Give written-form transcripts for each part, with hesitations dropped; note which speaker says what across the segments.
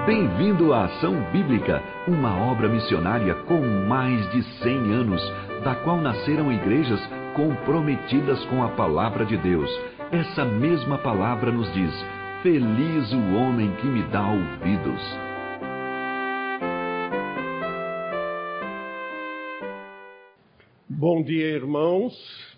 Speaker 1: Bem-vindo à Ação Bíblica, uma obra missionária com mais de 100 anos, da qual nasceram igrejas comprometidas com a Palavra de Deus. Essa mesma palavra nos diz: feliz o homem que me dá ouvidos.
Speaker 2: Bom dia, irmãos.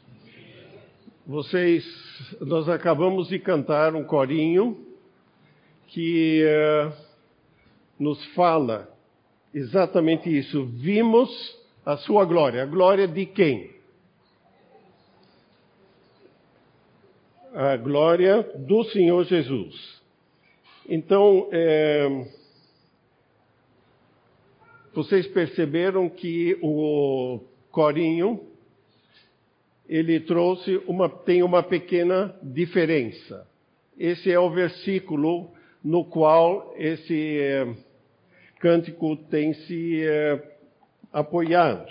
Speaker 2: Nós acabamos de cantar um corinho que nos fala exatamente isso. Vimos a sua glória. A glória de quem? A glória do Senhor Jesus. Então, vocês perceberam que o corinho, ele tem uma pequena diferença. Esse é o versículo no qual esse cântico tem se apoiado.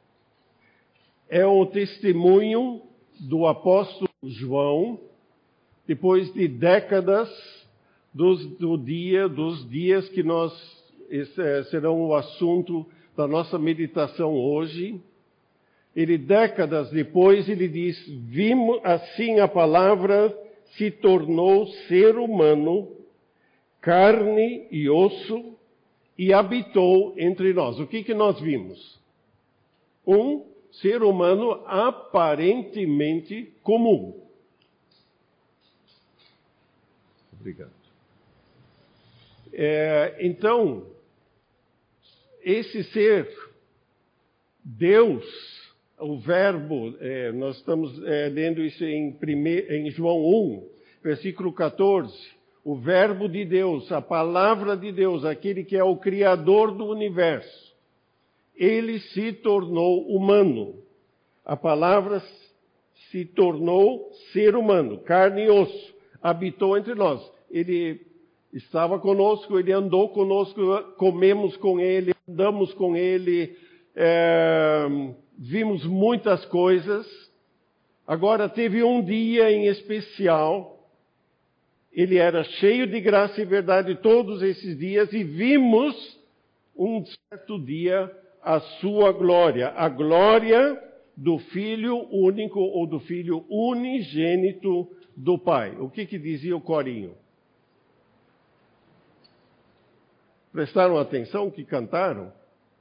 Speaker 2: É o testemunho do apóstolo João, depois de décadas dos dias que serão o assunto da nossa meditação hoje. Décadas depois, ele diz: vimos assim a palavra se tornou ser humano, carne e osso, e habitou entre nós. O que nós vimos? Um ser humano aparentemente comum. Obrigado. Então, esse ser, Deus, o verbo, nós estamos lendo isso em João 1, versículo 14. O verbo de Deus, a palavra de Deus, aquele que é o Criador do universo, ele se tornou humano. A palavra se tornou ser humano, carne e osso, habitou entre nós. Ele estava conosco, ele andou conosco, comemos com ele, andamos com ele, vimos muitas coisas. Agora teve um dia em especial. Ele era cheio de graça e verdade todos esses dias, e vimos um certo dia a sua glória, a glória do Filho único ou do Filho unigênito do Pai. O que dizia o corinho? Prestaram atenção que cantaram?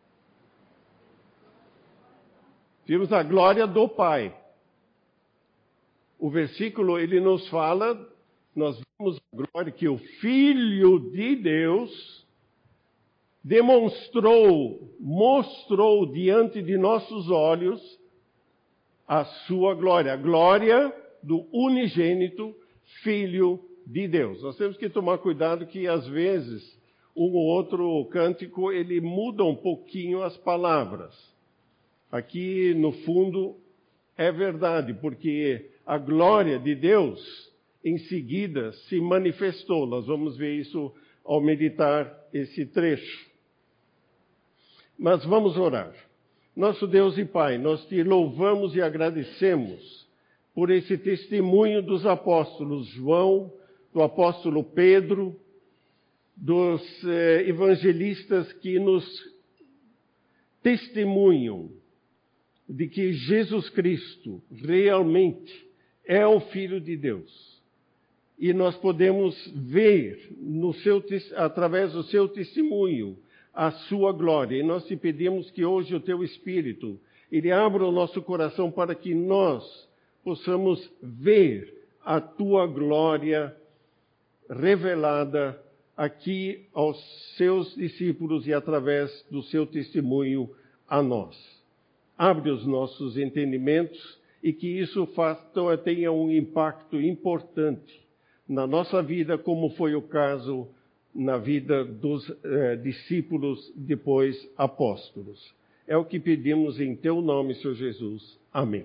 Speaker 2: Vimos a glória do Pai. O versículo, ele nos fala, nós vimos a glória que o Filho de Deus mostrou diante de nossos olhos a sua glória, a glória do unigênito Filho de Deus. Nós temos que tomar cuidado que, às vezes, um ou outro cântico, ele muda um pouquinho as palavras. Aqui, no fundo, é verdade, porque a glória de Deus em seguida se manifestou. Nós vamos ver isso ao meditar esse trecho. Mas vamos orar. Nosso Deus e Pai, nós te louvamos e agradecemos por esse testemunho dos apóstolos João, do apóstolo Pedro, dos evangelistas que nos testemunham de que Jesus Cristo realmente é o Filho de Deus. E nós podemos ver através do seu testemunho a sua glória. E nós te pedimos que hoje o teu Espírito, ele abra o nosso coração para que nós possamos ver a tua glória revelada aqui aos seus discípulos e através do seu testemunho a nós. Abre os nossos entendimentos e que isso tenha um impacto importante na nossa vida, como foi o caso na vida dos discípulos, depois apóstolos. É o que pedimos em teu nome, Senhor Jesus. Amém.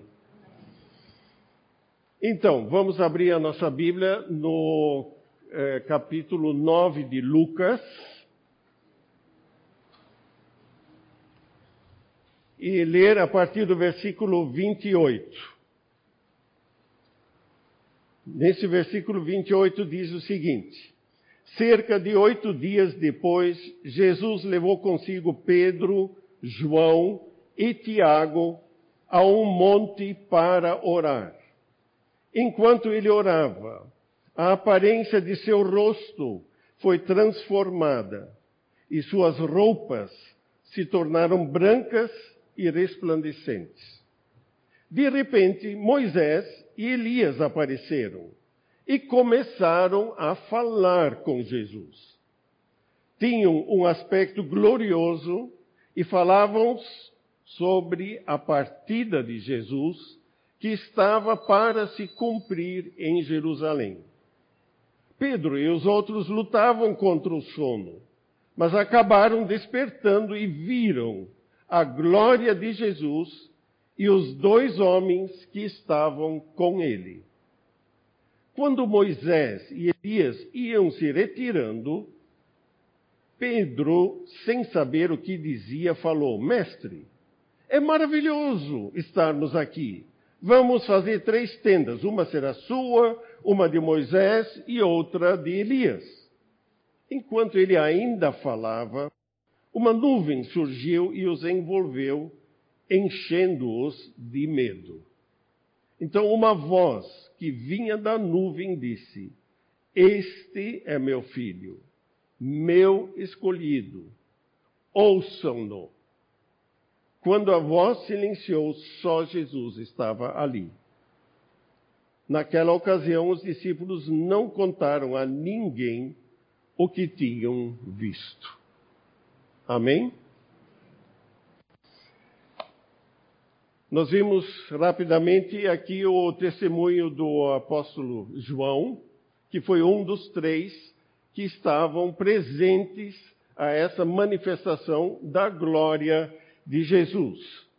Speaker 2: Então, vamos abrir a nossa Bíblia no capítulo 9 de Lucas. E ler a partir do versículo 28. Nesse versículo 28 diz o seguinte: Cerca de 8 dias depois, Jesus levou consigo Pedro, João e Tiago a um monte para orar. Enquanto ele orava, a aparência de seu rosto foi transformada e suas roupas se tornaram brancas e resplandecentes. De repente, Moisés e Elias apareceram e começaram a falar com Jesus. Tinham um aspecto glorioso e falavam sobre a partida de Jesus que estava para se cumprir em Jerusalém. Pedro e os outros lutavam contra o sono, mas acabaram despertando e viram a glória de Jesus e os 2 homens que estavam com ele. Quando Moisés e Elias iam se retirando, Pedro, sem saber o que dizia, falou: Mestre, é maravilhoso estarmos aqui. Vamos fazer 3 tendas, uma será sua, uma de Moisés e outra de Elias. Enquanto ele ainda falava, uma nuvem surgiu e os envolveu, enchendo-os de medo. Então uma voz que vinha da nuvem disse: Este é meu filho, meu escolhido, ouçam-no. Quando a voz silenciou, só Jesus estava ali. Naquela ocasião, os discípulos não contaram a ninguém o que tinham visto. Amém? Nós vimos rapidamente aqui o testemunho do apóstolo João, que foi um dos 3 que estavam presentes a essa manifestação da glória de Jesus.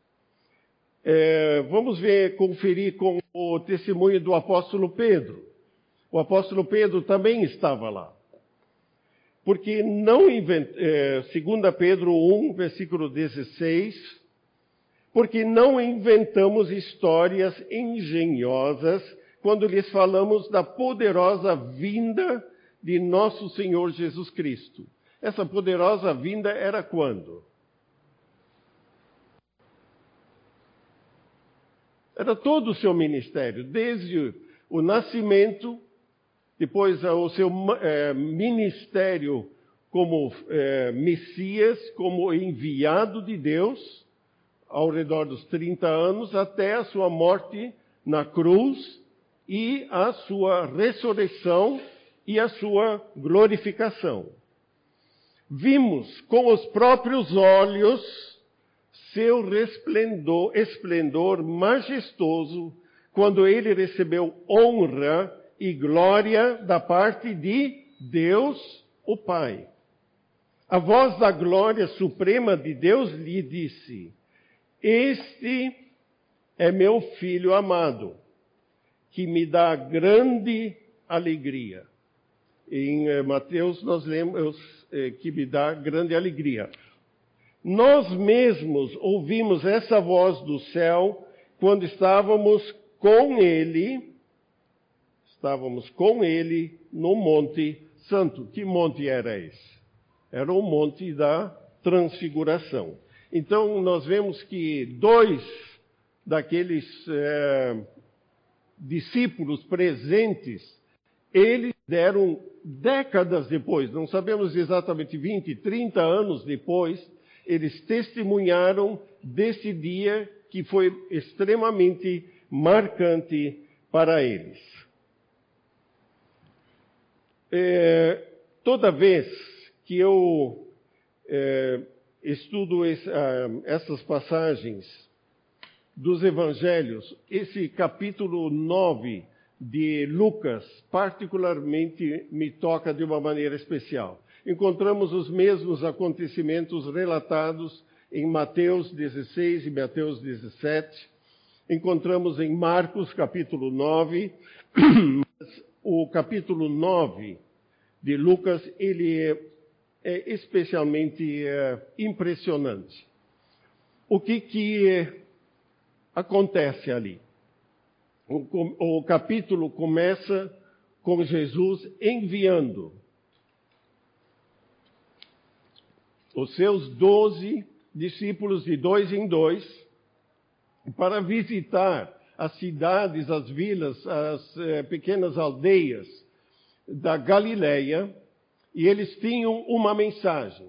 Speaker 2: Vamos conferir com o testemunho do apóstolo Pedro. O apóstolo Pedro também estava lá. Porque não 2 Pedro 1, versículo 16, porque não inventamos histórias engenhosas quando lhes falamos da poderosa vinda de nosso Senhor Jesus Cristo. Essa poderosa vinda era quando? Era todo o seu ministério, desde o nascimento, depois o seu ministério como Messias, como enviado de Deus, ao redor dos 30 anos, até a sua morte na cruz e a sua ressurreição e a sua glorificação. Vimos com os próprios olhos seu esplendor majestoso, quando ele recebeu honra e glória da parte de Deus, o Pai. A voz da glória suprema de Deus lhe disse: Este é meu filho amado, que me dá grande alegria. Em Mateus nós lemos que me dá grande alegria. Nós mesmos ouvimos essa voz do céu quando estávamos com ele no Monte Santo. Que monte era esse? Era o Monte da Transfiguração. Então nós vemos que 2 daqueles discípulos presentes, eles deram décadas depois, não sabemos exatamente 20, 30 anos depois, eles testemunharam desse dia que foi extremamente marcante para eles. Toda vez que eu estudo essas passagens dos evangelhos, esse capítulo 9 de Lucas particularmente me toca de uma maneira especial. Encontramos os mesmos acontecimentos relatados em Mateus 16 e Mateus 17. Encontramos em Marcos, capítulo 9. O capítulo 9 de Lucas, ele é especialmente impressionante. O que acontece ali? O capítulo começa com Jesus enviando os seus 12 discípulos de 2 em 2 para visitar as cidades, as vilas, as pequenas aldeias da Galileia, e eles tinham uma mensagem: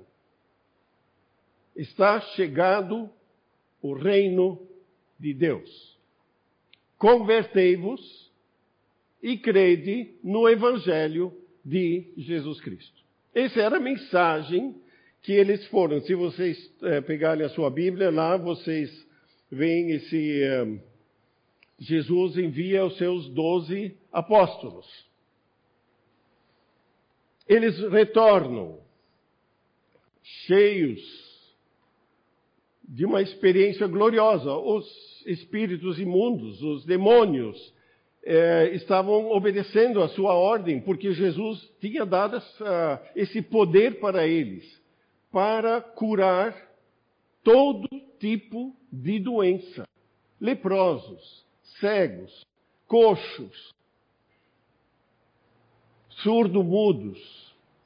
Speaker 2: está chegado o reino de Deus. Convertei-vos e crede no Evangelho de Jesus Cristo. Essa era a mensagem que eles foram. Se vocês pegarem a sua Bíblia, lá vocês veem esse... Jesus envia os seus 12 apóstolos. Eles retornam cheios de uma experiência gloriosa. Os espíritos imundos, os demônios, estavam obedecendo a sua ordem, porque Jesus tinha dado esse poder para eles, para curar todo tipo de doença. Leprosos, cegos, coxos, surdo-mudos.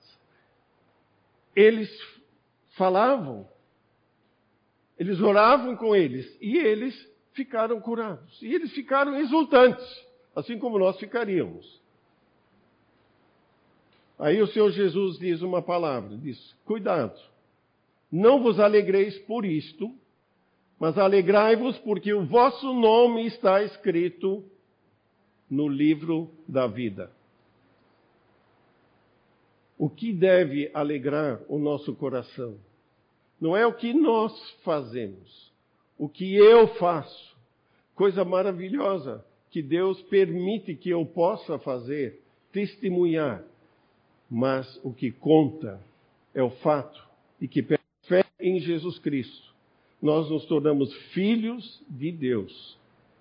Speaker 2: Eles falavam, eles oravam com eles, e eles ficaram curados. E eles ficaram exultantes, assim como nós ficaríamos. Aí o Senhor Jesus diz uma palavra, diz: cuidado, não vos alegreis por isto, mas alegrai-vos porque o vosso nome está escrito no livro da vida. O que deve alegrar o nosso coração não é o que nós fazemos, o que eu faço. Coisa maravilhosa que Deus permite que eu possa fazer, testemunhar. Mas o que conta é o fato de que, pela fé em Jesus Cristo, nós nos tornamos filhos de Deus.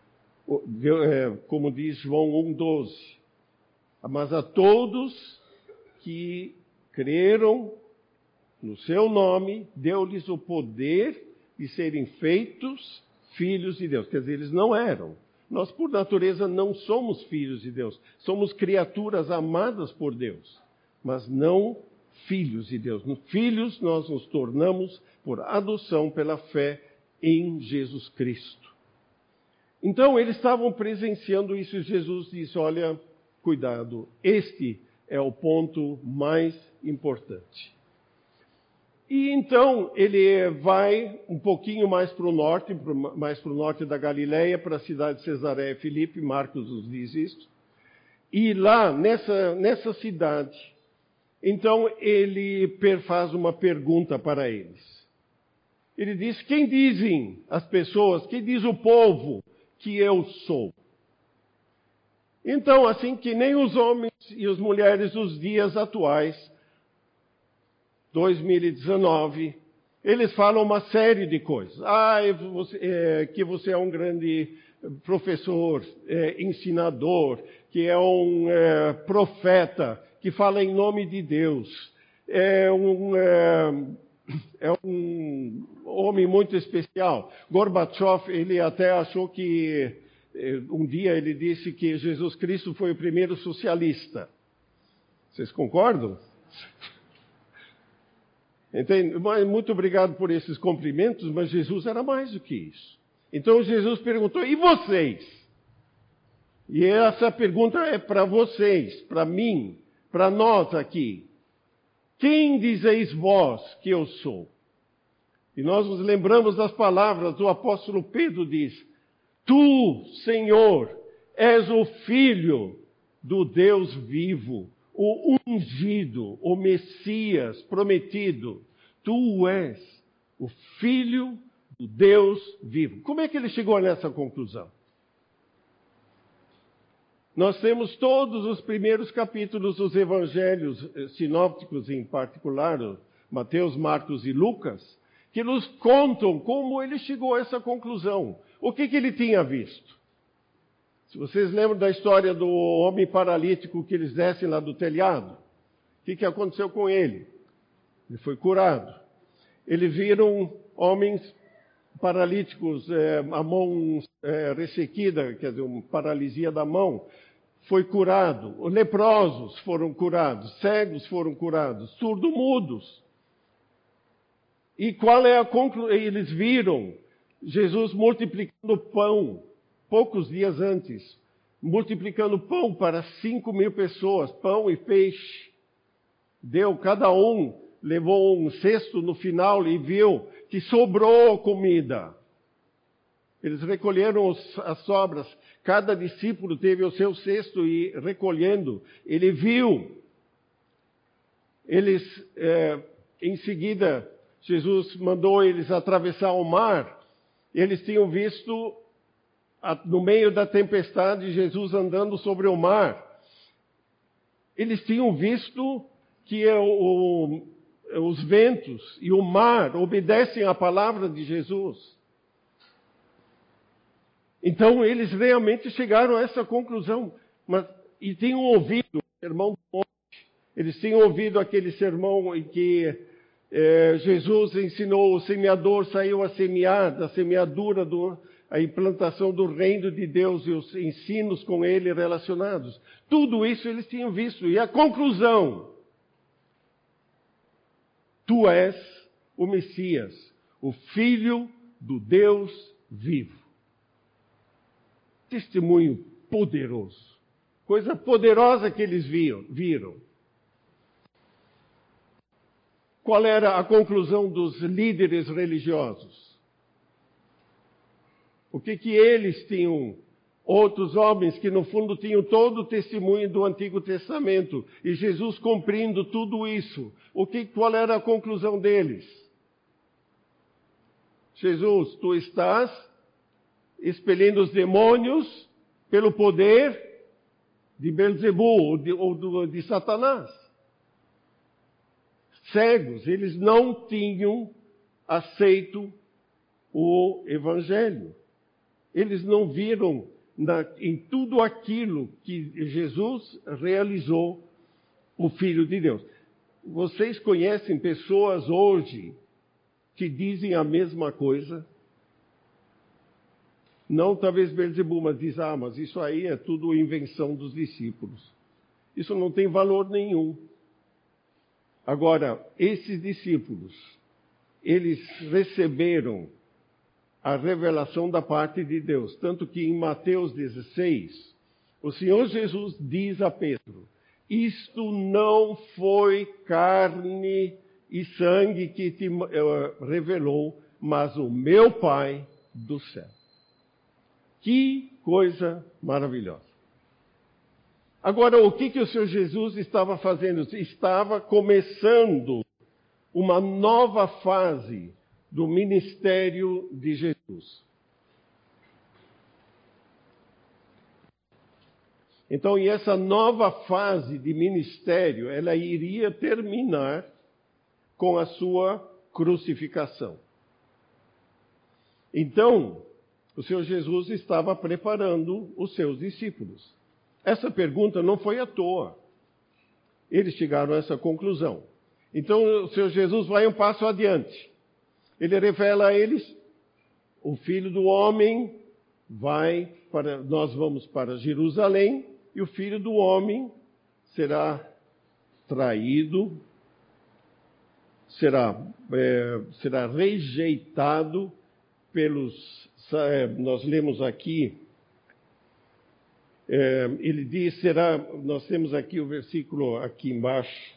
Speaker 2: Como diz João 1,12. Mas a todos que creram no seu nome, deu-lhes o poder de serem feitos filhos de Deus. Quer dizer, eles não eram. Nós, por natureza, não somos filhos de Deus. Somos criaturas amadas por Deus, mas não filhos de Deus. Filhos nós nos tornamos por adoção pela fé em Jesus Cristo. Então, eles estavam presenciando isso e Jesus disse: olha, cuidado, este é o ponto mais importante. E então ele vai um pouquinho mais para o norte da Galileia, para a cidade de Cesareia Filipe. Marcos nos diz isso. E lá, nessa cidade, então ele faz uma pergunta para eles. Ele diz: quem dizem as pessoas, quem diz o povo que eu sou? Então, assim que nem os homens e as mulheres dos dias atuais, 2019, eles falam uma série de coisas. Que você é um grande professor, ensinador, que é um profeta, que fala em nome de Deus, é um homem muito especial. Gorbachev, ele até achou que, um dia ele disse que Jesus Cristo foi o primeiro socialista. Vocês concordam? Entende? Muito obrigado por esses cumprimentos, mas Jesus era mais do que isso. Então Jesus perguntou: e vocês? E essa pergunta é para vocês, para mim, para nós aqui. Quem dizeis vós que eu sou? E nós nos lembramos das palavras do apóstolo Pedro, diz: tu, Senhor, és o Filho do Deus vivo, o ungido, o Messias prometido. Tu és o Filho do Deus vivo. Como é que ele chegou nessa conclusão? Nós temos todos os primeiros capítulos dos evangelhos sinópticos, em particular, Mateus, Marcos e Lucas, que nos contam como ele chegou a essa conclusão. O que ele tinha visto? Se vocês lembram da história do homem paralítico que eles descem lá do telhado, o que aconteceu com ele? Ele foi curado. Eles viram homens paralíticos, a mão ressequida, quer dizer, uma paralisia da mão, foi curado. Leprosos foram curados, cegos foram curados, surdo-mudos. E qual é a conclusão? Eles viram Jesus multiplicando pão, poucos dias antes, multiplicando pão para 5.000 pessoas, pão e peixe. Cada um levou um cesto no final e viu que sobrou comida. Eles recolheram as sobras. Cada discípulo teve o seu cesto e recolhendo, ele viu. Em seguida, Jesus mandou eles atravessar o mar. Eles tinham visto, no meio da tempestade, Jesus andando sobre o mar. Eles tinham visto que os ventos e o mar obedecem à palavra de Jesus. Então, eles realmente chegaram a essa conclusão. E tinham ouvido o sermão do monte. Eles tinham ouvido aquele sermão em que Jesus ensinou, o semeador saiu a semear, da semeadura, a implantação do reino de Deus e os ensinos com ele relacionados. Tudo isso eles tinham visto. E a conclusão: Tu és o Messias, o Filho do Deus vivo. Testemunho poderoso. Coisa poderosa que eles viram. Qual era a conclusão dos líderes religiosos? O que eles tinham? Outros homens que no fundo tinham todo o testemunho do Antigo Testamento. E Jesus cumprindo tudo isso. Qual era a conclusão deles? Jesus, tu estás expelindo os demônios pelo poder de Belzebu ou de Satanás. Cegos, eles não tinham aceito o Evangelho. Eles não viram em tudo aquilo que Jesus realizou o Filho de Deus. Vocês conhecem pessoas hoje que dizem a mesma coisa? Não talvez Belzebu, mas diz, mas isso aí é tudo invenção dos discípulos. Isso não tem valor nenhum. Agora, esses discípulos, eles receberam a revelação da parte de Deus. Tanto que em Mateus 16, o Senhor Jesus diz a Pedro, isto não foi carne e sangue que te revelou, mas o meu Pai do céu. Que coisa maravilhosa. Agora, o que o Senhor Jesus estava fazendo? Estava começando uma nova fase do ministério de Jesus. Então, e essa nova fase de ministério, ela iria terminar com a sua crucificação. Então, o Senhor Jesus estava preparando os seus discípulos. Essa pergunta não foi à toa. Eles chegaram a essa conclusão. Então, o Senhor Jesus vai um passo adiante. Ele revela a eles, o Filho do Homem nós vamos para Jerusalém, e o Filho do Homem será traído, será rejeitado nós lemos aqui, ele diz, nós temos aqui o versículo aqui embaixo,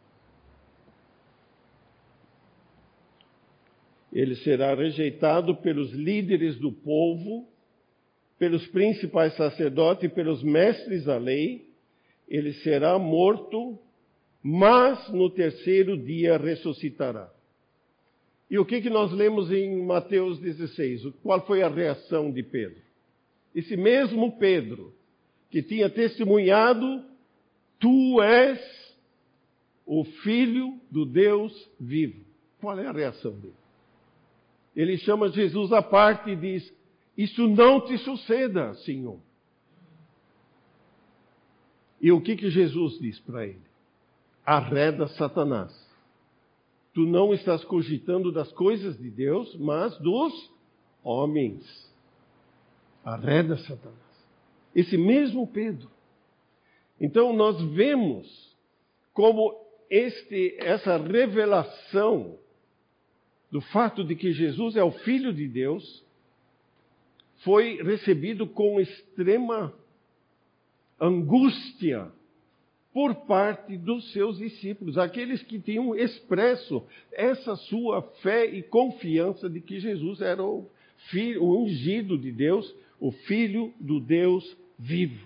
Speaker 2: ele será rejeitado pelos líderes do povo, pelos principais sacerdotes e pelos mestres da lei, ele será morto, mas no terceiro dia ressuscitará. E o que nós lemos em Mateus 16? Qual foi a reação de Pedro? Esse mesmo Pedro, que tinha testemunhado, tu és o Filho do Deus vivo. Qual é a reação dele? Ele chama Jesus à parte e diz, isso não te suceda, Senhor. E o que Jesus diz para ele? Arreda Satanás. Tu não estás cogitando das coisas de Deus, mas dos homens. Arreda Satanás. Esse mesmo Pedro. Então nós vemos como essa revelação do fato de que Jesus é o Filho de Deus, foi recebido com extrema angústia por parte dos seus discípulos, aqueles que tinham expresso essa sua fé e confiança de que Jesus era o filho, o ungido de Deus, o Filho do Deus vivo.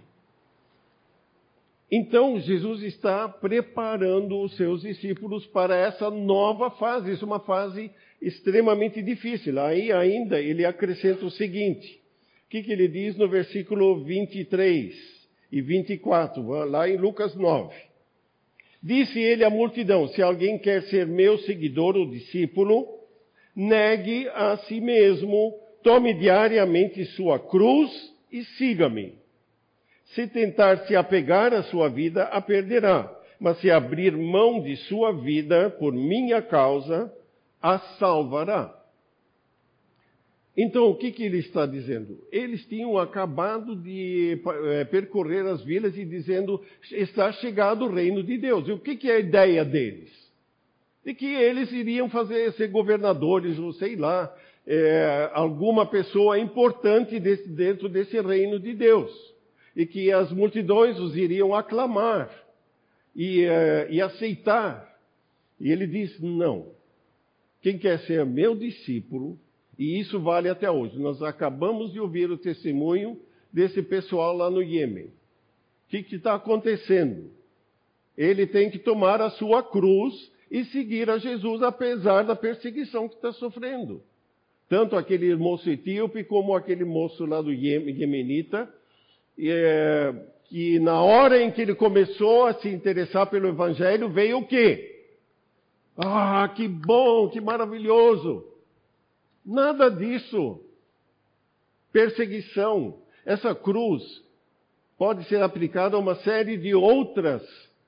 Speaker 2: Então, Jesus está preparando os seus discípulos para essa nova fase. Isso é uma fase extremamente difícil. Aí ainda ele acrescenta o seguinte. O que ele diz no versículo 23 e 24, lá em Lucas 9. Disse ele à multidão, se alguém quer ser meu seguidor ou discípulo, negue a si mesmo, tome diariamente sua cruz e siga-me. Se tentar se apegar à sua vida, a perderá. Mas se abrir mão de sua vida por minha causa, a salvará. Então, o que ele está dizendo? Eles tinham acabado de percorrer as vilas e dizendo, está chegado o reino de Deus. E o que é a ideia deles? De que eles iriam ser governadores, ou sei lá, alguma pessoa importante dentro desse reino de Deus. E que as multidões os iriam aclamar e aceitar. E ele diz, não. Quem quer ser meu discípulo, e isso vale até hoje. Nós acabamos de ouvir o testemunho desse pessoal lá no Iêmen. O que está acontecendo? Ele tem que tomar a sua cruz e seguir a Jesus, apesar da perseguição que está sofrendo. Tanto aquele moço etíope como aquele moço lá do Iemenita, que na hora em que ele começou a se interessar pelo Evangelho, veio o quê? Ah, que bom, que maravilhoso! Nada disso. Perseguição. Essa cruz pode ser aplicada a uma série de outras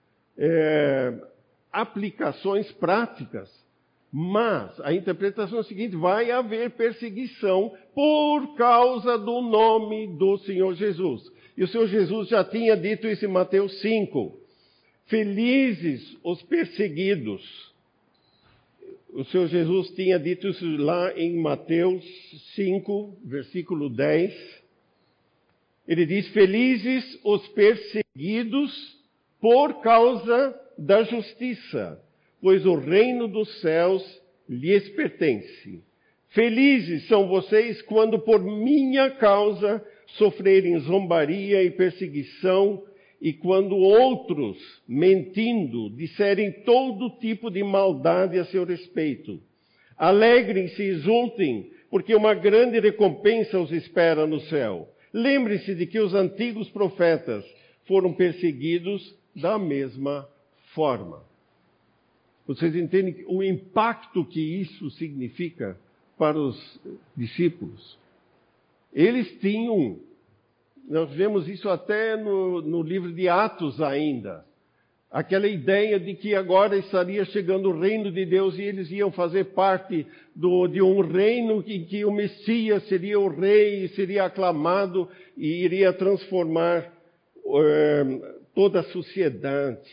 Speaker 2: aplicações práticas. Mas a interpretação é a seguinte, vai haver perseguição por causa do nome do Senhor Jesus. E o Senhor Jesus já tinha dito isso em Mateus 5. Felizes os perseguidos. O Senhor Jesus tinha dito isso lá em Mateus 5, versículo 10. Ele diz, felizes os perseguidos por causa da justiça, pois o reino dos céus lhes pertence. Felizes são vocês quando por minha causa sofrerem zombaria e perseguição, e quando outros, mentindo, disserem todo tipo de maldade a seu respeito. Alegrem-se e exultem, porque uma grande recompensa os espera no céu. Lembrem-se de que os antigos profetas foram perseguidos da mesma forma. Vocês entendem o impacto que isso significa para os discípulos? Eles tinham, nós vemos isso até no livro de Atos ainda, aquela ideia de que agora estaria chegando o reino de Deus e eles iam fazer parte de um reino em que o Messias seria o rei, seria aclamado e iria transformar toda a sociedade.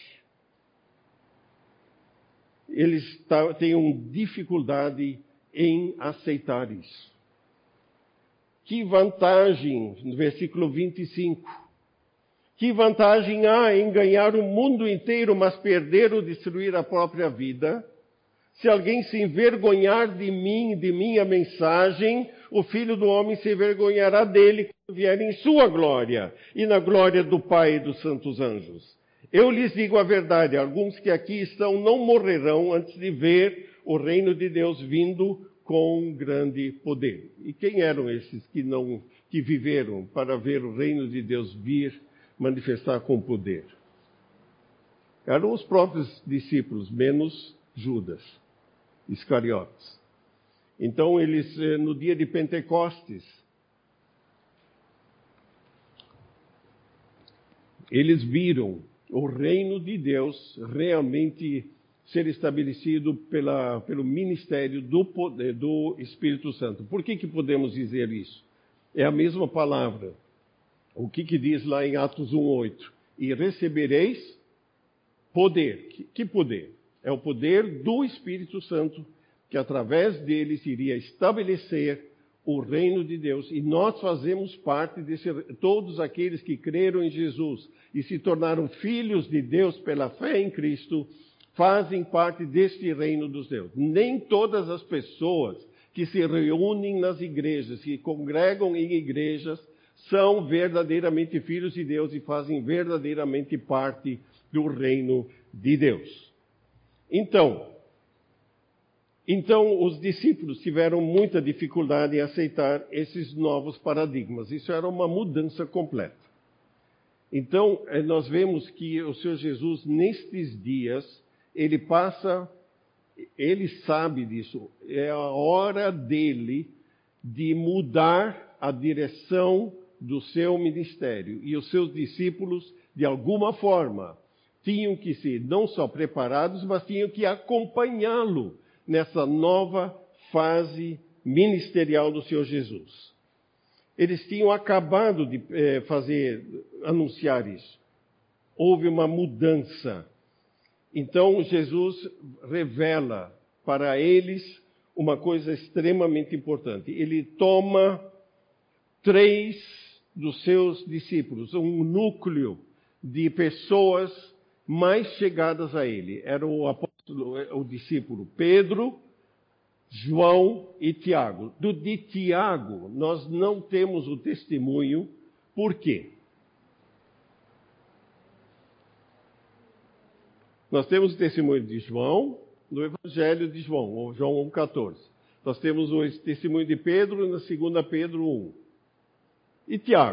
Speaker 2: Eles têm dificuldade em aceitar isso. Que vantagem, no versículo 25, que vantagem há em ganhar o mundo inteiro, mas perder ou destruir a própria vida? Se alguém se envergonhar de mim, de minha mensagem, o Filho do Homem se envergonhará dele quando vier em sua glória e na glória do Pai e dos santos anjos. Eu lhes digo a verdade, alguns que aqui estão não morrerão antes de ver o reino de Deus vindo com grande poder. E quem eram esses que viveram para ver o reino de Deus vir manifestar com poder? Eram os próprios discípulos, menos Judas Iscariotes. Então eles, no dia de Pentecostes, eles viram o reino de Deus realmente ser estabelecido pelo ministério do Espírito Santo. Por que podemos dizer isso? É a mesma palavra. O que diz lá em Atos 1:8? E recebereis poder. Que poder? É o poder do Espírito Santo que através deles iria estabelecer o reino de Deus. E nós fazemos parte todos aqueles que creram em Jesus e se tornaram filhos de Deus pela fé em Cristo, fazem parte deste reino dos Deus. Nem todas as pessoas que se reúnem nas igrejas, que congregam em igrejas, são verdadeiramente filhos de Deus e fazem verdadeiramente parte do reino de Deus. Então, os discípulos tiveram muita dificuldade em aceitar esses novos paradigmas. Isso era uma mudança completa. Então, nós vemos que o Senhor Jesus, nestes dias, ele sabe disso. É a hora dele de mudar a direção do seu ministério. E os seus discípulos, de alguma forma, tinham que ser não só preparados, mas tinham que acompanhá-lo nessa nova fase ministerial do Senhor Jesus. Eles tinham acabado de anunciar isso. Houve uma mudança. Então, Jesus revela para eles uma coisa extremamente importante. Ele toma 3 dos seus discípulos, um núcleo de pessoas mais chegadas a ele. Era o discípulo Pedro, João e Tiago. De Tiago, nós não temos o testemunho. Por quê? Nós temos o testemunho de João no Evangelho de João, ou João 1,14. Nós temos o testemunho de Pedro na 2 Pedro 1. E Tiago?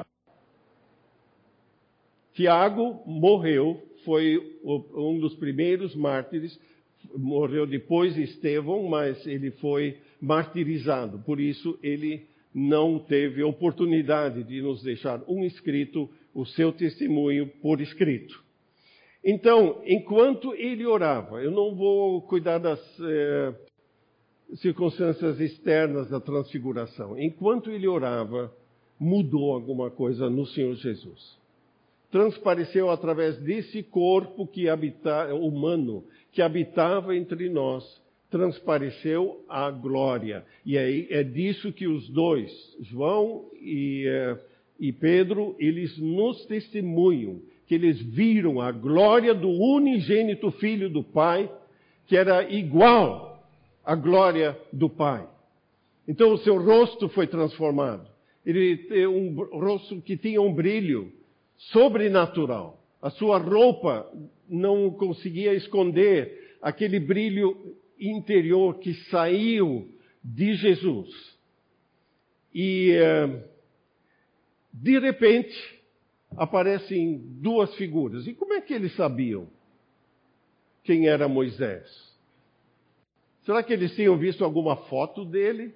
Speaker 2: Tiago morreu, foi um dos primeiros mártires, morreu depois de Estevão, mas ele foi martirizado. Por isso, ele não teve oportunidade de nos deixar o seu testemunho por escrito. Então, enquanto ele orava, eu não vou cuidar das circunstâncias externas da transfiguração. Enquanto ele orava, mudou alguma coisa no Senhor Jesus. Transpareceu através desse corpo humano que habitava entre nós, transpareceu a glória. E é disso que os dois, João e Pedro, eles nos testemunham, que eles viram a glória do unigênito Filho do Pai, que era igual à glória do Pai. Então o seu rosto foi transformado. Ele tem um rosto que tinha um brilho sobrenatural. A sua roupa não conseguia esconder aquele brilho interior que saiu de Jesus. E, de repente, aparecem 2 figuras. E como é que eles sabiam quem era Moisés? Será que eles tinham visto alguma foto dele?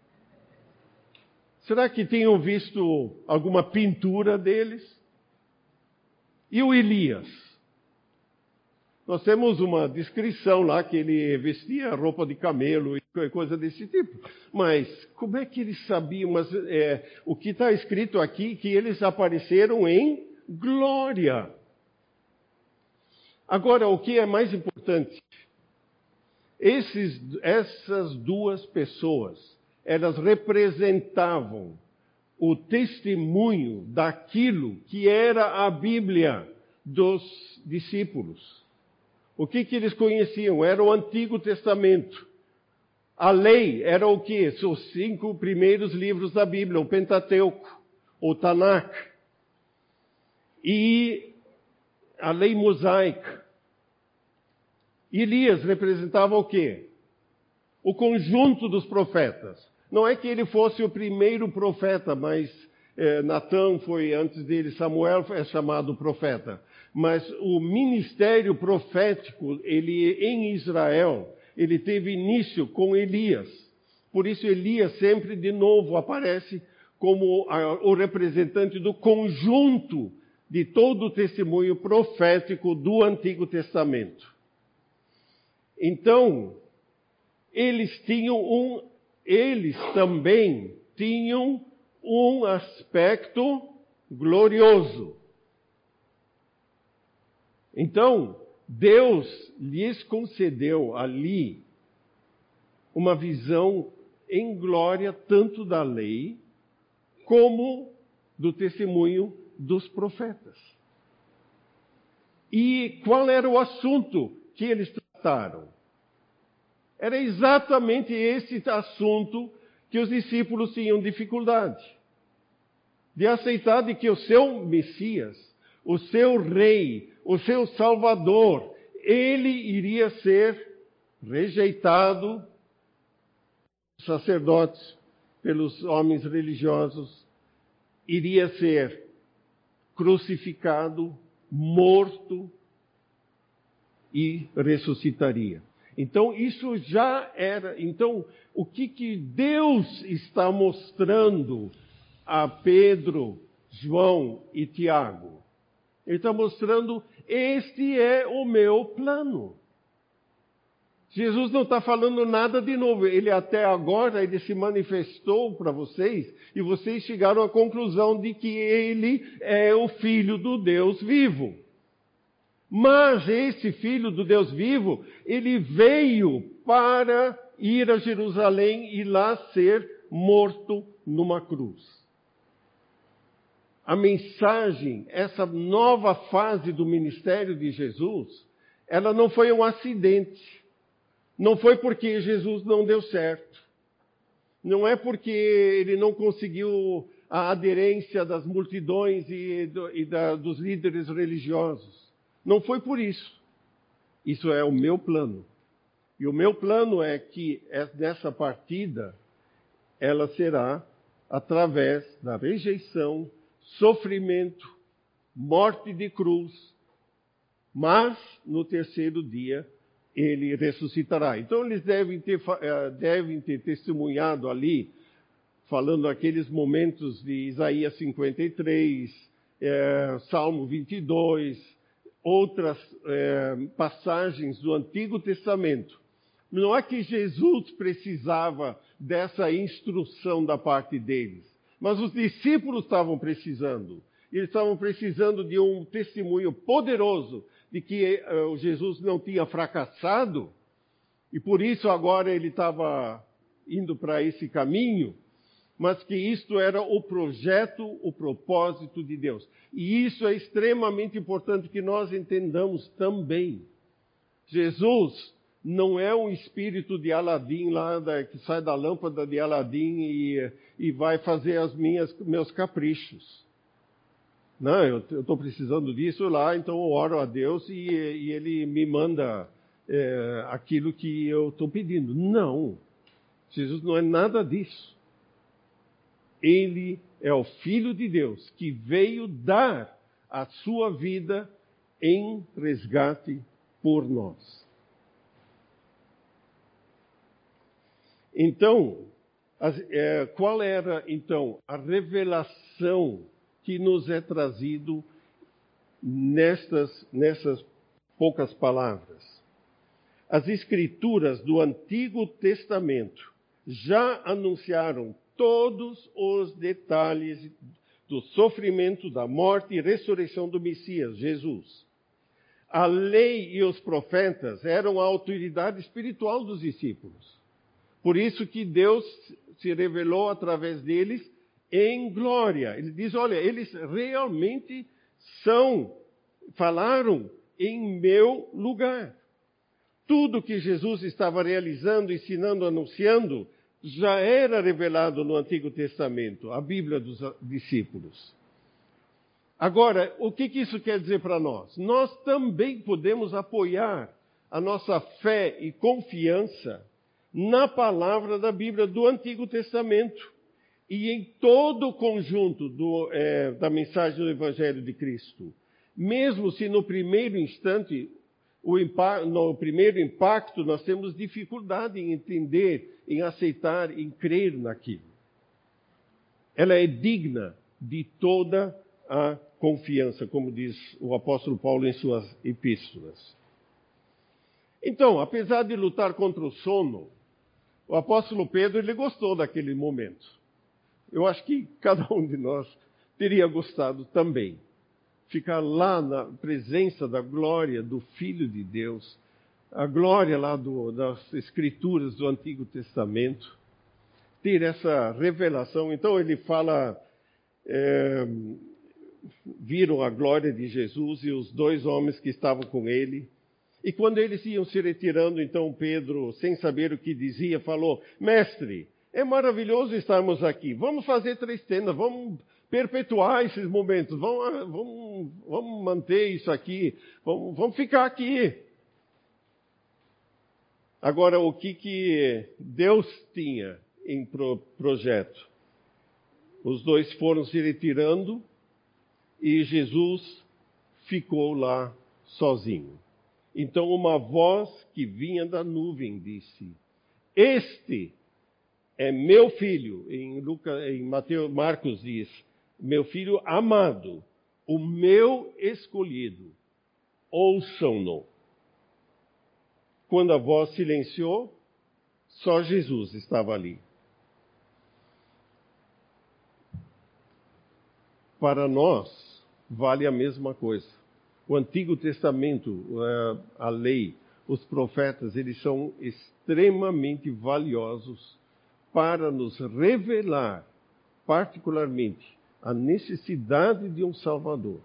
Speaker 2: Será que tinham visto alguma pintura deles? E o Elias? Nós temos uma descrição lá que ele vestia roupa de camelo e coisa desse tipo. Mas como é que eles sabiam? Mas o que está escrito aqui, que eles apareceram em glória. Agora, o que é mais importante? Essas 2 pessoas, elas representavam o testemunho daquilo que era a Bíblia dos discípulos. O que eles conheciam? Era o Antigo Testamento. A lei era o quê? Os 5 primeiros livros da Bíblia, o Pentateuco, o Tanakh. E a lei mosaica. Elias representava o quê? O conjunto dos profetas. Não é que ele fosse o primeiro profeta, mas Natã foi antes dele, Samuel é chamado profeta. Mas o ministério profético, em Israel, ele teve início com Elias. Por isso Elias sempre de novo aparece como o representante do conjunto de todo o testemunho profético do Antigo Testamento. Então, eles também tinham um aspecto glorioso. Então, Deus lhes concedeu ali uma visão em glória tanto da lei como do testemunho dos profetas. E qual era o assunto que eles trataram? Era exatamente esse assunto que os discípulos tinham dificuldade de aceitar, de que o seu Messias, o seu Rei, o seu Salvador, ele iria ser rejeitado pelos sacerdotes, pelos homens religiosos, iria ser crucificado, morto e ressuscitaria. Então, isso já era. Então, o que Deus está mostrando a Pedro, João e Tiago? Ele está mostrando: este é o meu plano. Jesus não está falando nada de novo. Ele até agora, ele se manifestou para vocês e vocês chegaram à conclusão de que ele é o Filho do Deus vivo. Mas esse Filho do Deus vivo, ele veio para ir a Jerusalém e lá ser morto numa cruz. A mensagem, essa nova fase do ministério de Jesus, ela não foi um acidente. Não foi porque Jesus não deu certo. Não é porque ele não conseguiu a aderência das multidões dos líderes religiosos. Não foi por isso. Isso é o meu plano. E o meu plano é que nessa partida, ela será através da rejeição, sofrimento, morte de cruz, mas no terceiro dia ele ressuscitará. Então eles devem ter testemunhado ali, falando aqueles momentos de Isaías 53, Salmo 22, outras passagens do Antigo Testamento. Não é que Jesus precisava dessa instrução da parte deles, mas os discípulos estavam precisando. Eles estavam precisando de um testemunho poderoso de que Jesus não tinha fracassado, e por isso agora ele estava indo para esse caminho, mas que isto era o projeto, o propósito de Deus. E isso é extremamente importante que nós entendamos também. Jesus não é um espírito de Aladim lá, que sai da lâmpada de Aladim e vai fazer meus caprichos. Não, eu estou precisando disso lá, então eu oro a Deus e Ele me manda aquilo que eu estou pedindo. Não, Jesus não é nada disso. Ele é o Filho de Deus que veio dar a sua vida em resgate por nós. Então, qual era então a revelação que nos é trazido nessas poucas palavras? As Escrituras do Antigo Testamento já anunciaram todos os detalhes do sofrimento, da morte e ressurreição do Messias, Jesus. A lei e os profetas eram a autoridade espiritual dos discípulos. Por isso que Deus se revelou através deles em glória. Ele diz, olha, eles realmente falaram em meu lugar. Tudo que Jesus estava realizando, ensinando, anunciando, já era revelado no Antigo Testamento, a Bíblia dos discípulos. Agora, o que isso quer dizer para nós? Nós também podemos apoiar a nossa fé e confiança na palavra da Bíblia do Antigo Testamento e em todo o conjunto da mensagem do Evangelho de Cristo. Mesmo se no primeiro instante, no primeiro impacto, nós temos dificuldade em entender, em aceitar, em crer naquilo. Ela é digna de toda a confiança, como diz o apóstolo Paulo em suas epístolas. Então, apesar de lutar contra o sono, o apóstolo Pedro, ele gostou daquele momento. Eu acho que cada um de nós teria gostado também. Ficar lá na presença da glória do Filho de Deus, a glória lá das Escrituras do Antigo Testamento, ter essa revelação. Então ele fala, viram a glória de Jesus e os dois homens que estavam com ele. E quando eles iam se retirando, então Pedro, sem saber o que dizia, falou: Mestre, é maravilhoso estarmos aqui. Vamos fazer 3 tendas, vamos perpetuar esses momentos, vamos manter isso aqui, vamos ficar aqui. Agora, o que Deus tinha em projeto? Os dois foram se retirando e Jesus ficou lá sozinho. Então uma voz que vinha da nuvem disse: Este é meu filho. Em Marcos diz: meu filho amado, o meu escolhido, ouçam-no. Quando a voz silenciou, só Jesus estava ali. Para nós, vale a mesma coisa. O Antigo Testamento, a lei, os profetas, eles são extremamente valiosos para nos revelar, particularmente, a necessidade de um Salvador.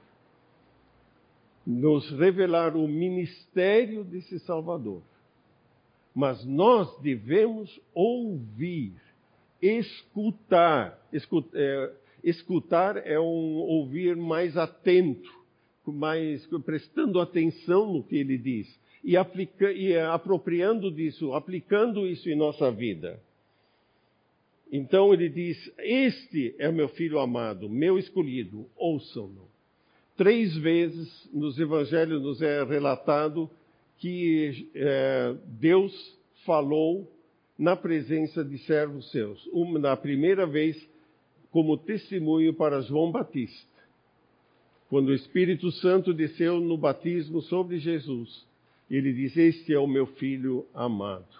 Speaker 2: Nos revelar o ministério desse Salvador. Mas nós devemos ouvir, escutar. Escutar é um ouvir mais atento, mais prestando atenção no que ele diz e apropriando disso, aplicando isso em nossa vida. Então ele diz: Este é meu filho amado, meu escolhido, ouçam-no. 3 vezes nos evangelhos nos é relatado que Deus falou na presença de servos seus. Na primeira vez, como testemunho para João Batista, quando o Espírito Santo desceu no batismo sobre Jesus, ele diz: Este é o meu filho amado.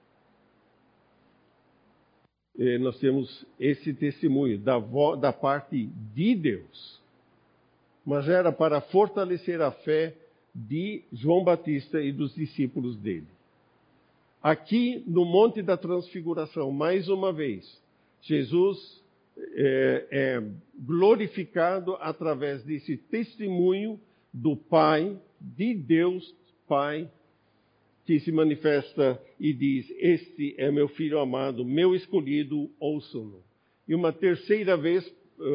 Speaker 2: E nós temos esse testemunho da parte de Deus. Mas era para fortalecer a fé de João Batista e dos discípulos dele. Aqui no Monte da Transfiguração, mais uma vez, Jesus é glorificado através desse testemunho do Pai, de Deus Pai, que se manifesta e diz: Este é meu filho amado, meu escolhido, ouçam-no. E uma terceira vez,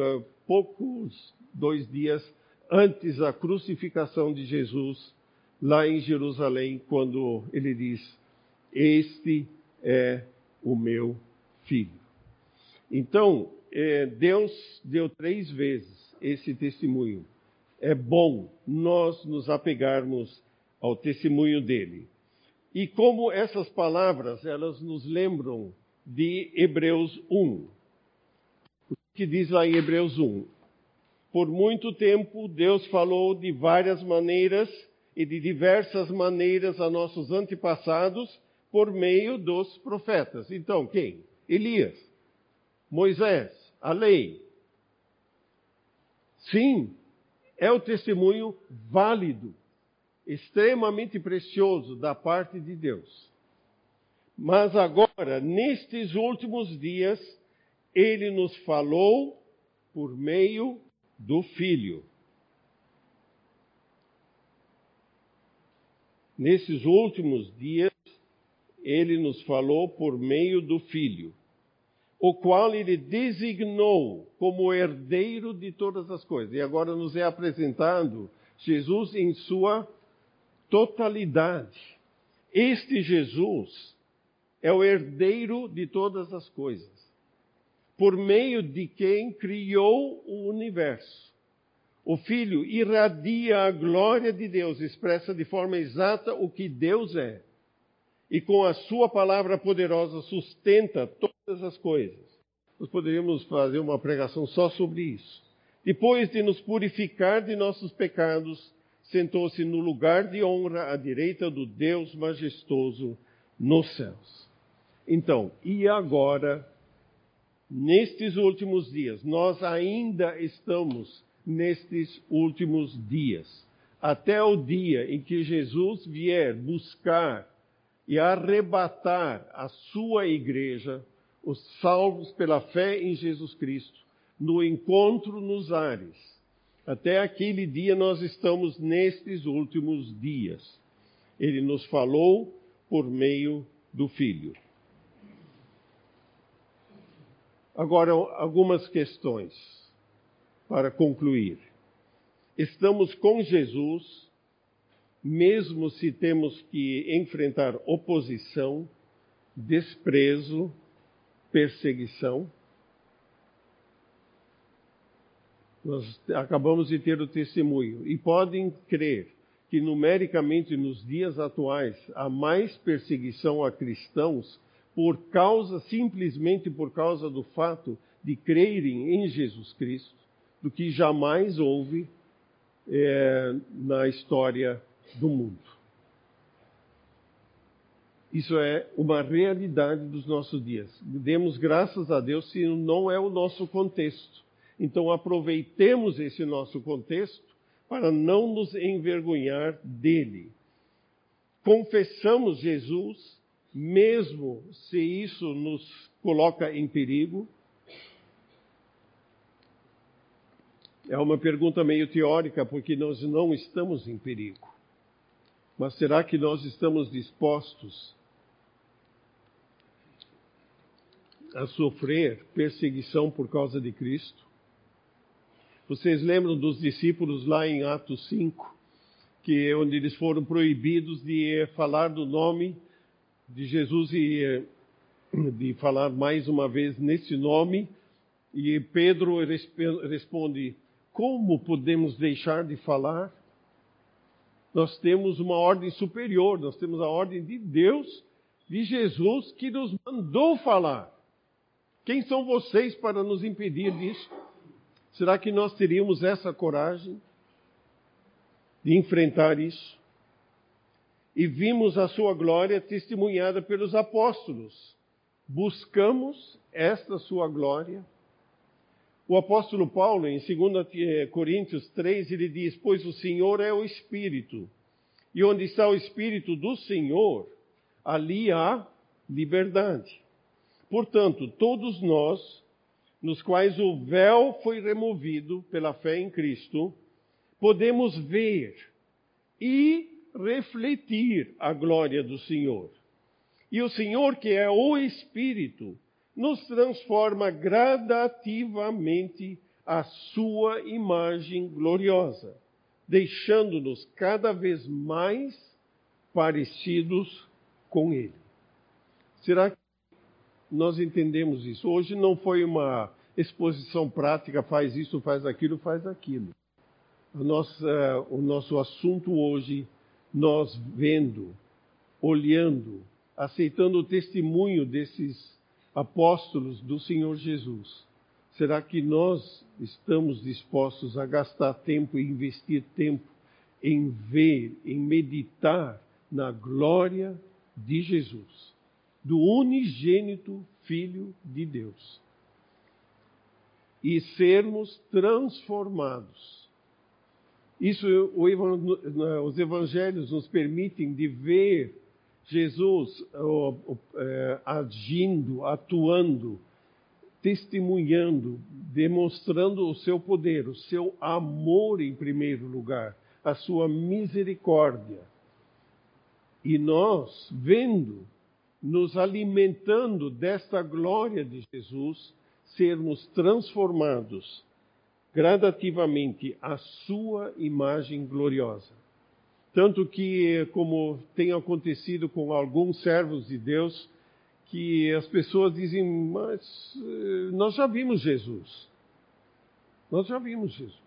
Speaker 2: 2 dias antes da crucificação de Jesus, lá em Jerusalém, quando ele diz: Este é o meu filho. Então, Deus deu 3 vezes esse testemunho. É bom nós nos apegarmos ao testemunho dele. E como essas palavras, elas nos lembram de Hebreus 1. O que diz lá em Hebreus 1? Por muito tempo, Deus falou de várias maneiras e de diversas maneiras a nossos antepassados por meio dos profetas. Então, quem? Elias, Moisés, a lei. Sim, é o testemunho válido, extremamente precioso da parte de Deus. Mas agora, nestes últimos dias, ele nos falou por meio do Filho. Nesses últimos dias, ele nos falou por meio do Filho, o qual ele designou como herdeiro de todas as coisas. E agora nos é apresentado Jesus em sua totalidade. Este Jesus é o herdeiro de todas as coisas, por meio de quem criou o universo. O Filho irradia a glória de Deus, expressa de forma exata o que Deus é. E com a sua palavra poderosa sustenta todas as coisas. Nós poderíamos fazer uma pregação só sobre isso. Depois de nos purificar de nossos pecados, sentou-se no lugar de honra à direita do Deus majestoso nos céus. Então, e agora, nestes últimos dias, nós ainda estamos nestes últimos dias. até o dia em que Jesus vier buscar e arrebatar a sua igreja, os salvos pela fé em Jesus Cristo, no encontro nos ares. Até aquele dia nós estamos nestes últimos dias. Ele nos falou por meio do Filho. Agora, algumas questões para concluir. Estamos com Jesus, mesmo se temos que enfrentar oposição, desprezo, perseguição. Nós acabamos de ter o testemunho. E podem crer que numericamente nos dias atuais há mais perseguição a cristãos simplesmente por causa do fato de crerem em Jesus Cristo, do que jamais houve na história do mundo. Isso é uma realidade dos nossos dias. Demos graças a Deus se não é o nosso contexto. Então aproveitemos esse nosso contexto para não nos envergonhar dele. Confessamos Jesus, mesmo se isso nos coloca em perigo. É uma pergunta meio teórica, porque nós não estamos em perigo. Mas será que nós estamos dispostos a sofrer perseguição por causa de Cristo? Vocês lembram dos discípulos lá em Atos 5, onde eles foram proibidos de falar do nome de Jesus e de falar mais uma vez nesse nome? E Pedro responde: como podemos deixar de falar? Nós temos uma ordem superior, nós temos a ordem de Deus, de Jesus, que nos mandou falar. Quem são vocês para nos impedir disso? Será que nós teríamos essa coragem de enfrentar isso? E vimos a sua glória testemunhada pelos apóstolos. Buscamos esta sua glória. O apóstolo Paulo, em 2 Coríntios 3, ele diz: pois o Senhor é o Espírito, e onde está o Espírito do Senhor, ali há liberdade. Portanto, todos nós, nos quais o véu foi removido pela fé em Cristo, podemos ver e refletir a glória do Senhor. E o Senhor, que é o Espírito, nos transforma gradativamente à sua imagem gloriosa, deixando-nos cada vez mais parecidos com Ele. Será que nós entendemos isso? Hoje não foi uma exposição prática, faz isso, faz aquilo, faz aquilo. O nosso assunto hoje, nós vendo, olhando, aceitando o testemunho desses apóstolos do Senhor Jesus. Será que nós estamos dispostos a gastar tempo e investir tempo em ver, em meditar na glória de Jesus, do unigênito Filho de Deus, e sermos transformados? Isso os evangelhos nos permitem de ver Jesus agindo, atuando, testemunhando, demonstrando o seu poder, o seu amor em primeiro lugar, a sua misericórdia. E nós, vendo, nos alimentando desta glória de Jesus, sermos transformados gradativamente à sua imagem gloriosa. Tanto que, como tem acontecido com alguns servos de Deus, que as pessoas dizem: mas nós já vimos Jesus. Nós já vimos Jesus.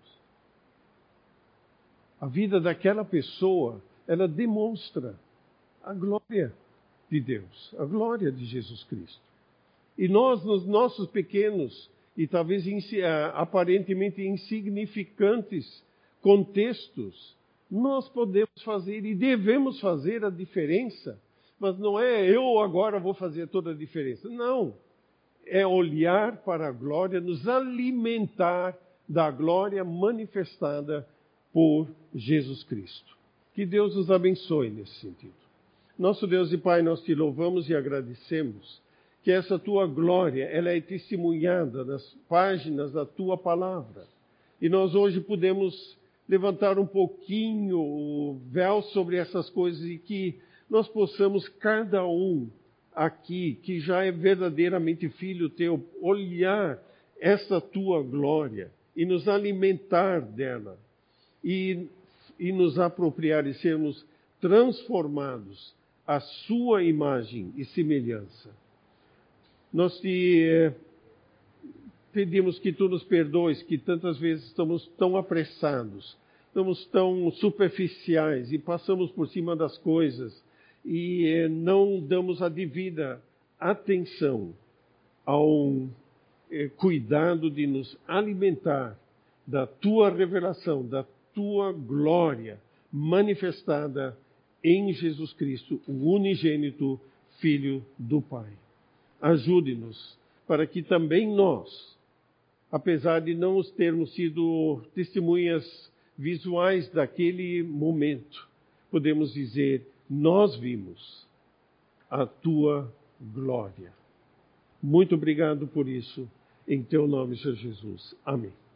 Speaker 2: A vida daquela pessoa, ela demonstra a glória de Deus, a glória de Jesus Cristo. E nós, nos nossos pequenos e talvez aparentemente insignificantes contextos, nós podemos fazer e devemos fazer a diferença. Mas não é eu agora vou fazer toda a diferença. Não. É olhar para a glória, nos alimentar da glória manifestada por Jesus Cristo. Que Deus nos abençoe nesse sentido. Nosso Deus e Pai, nós te louvamos e agradecemos que essa tua glória, ela é testemunhada nas páginas da tua palavra. E nós hoje podemos levantar um pouquinho o véu sobre essas coisas e que nós possamos, cada um aqui, que já é verdadeiramente filho teu, olhar essa tua glória e nos alimentar dela e nos apropriar e sermos transformados à sua imagem e semelhança. Nós te pedimos que tu nos perdoes, que tantas vezes estamos tão apressados, estamos tão superficiais e passamos por cima das coisas e não damos a devida atenção ao cuidado de nos alimentar da tua revelação, da tua glória manifestada em Jesus Cristo, o unigênito Filho do Pai. Ajude-nos para que também nós, apesar de não termos sido testemunhas visuais daquele momento, podemos dizer, nós vimos a tua glória. Muito obrigado por isso, em teu nome, Senhor Jesus. Amém.